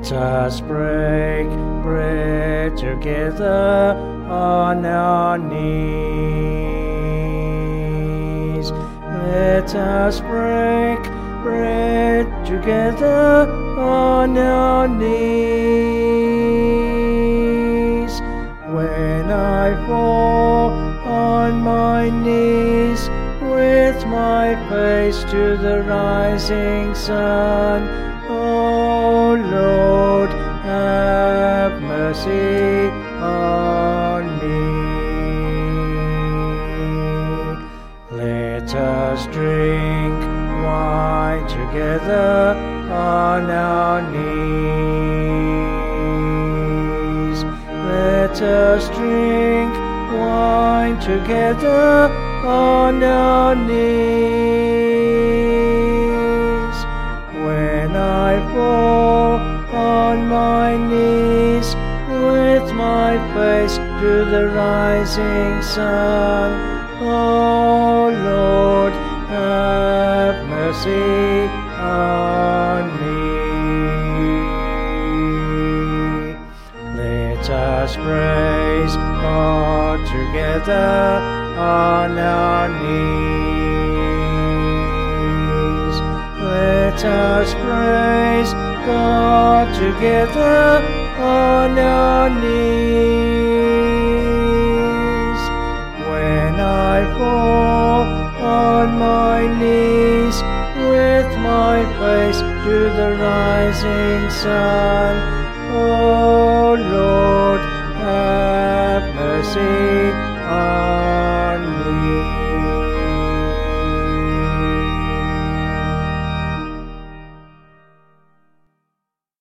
Let us break bread together on our knees. Let us break bread together on our knees. When I fall on my knees with my face to the rising sun, O Lord, have mercy on me. Let us drink wine together on our knees. Let us drink wine together on our knees. When I fall on my knees with my face to the rising sun, O Lord, have mercy on me. Let us praise God together on our knees. Let us praise God together on our knees. When I fall on my knees with my face to the rising sun, O Lord,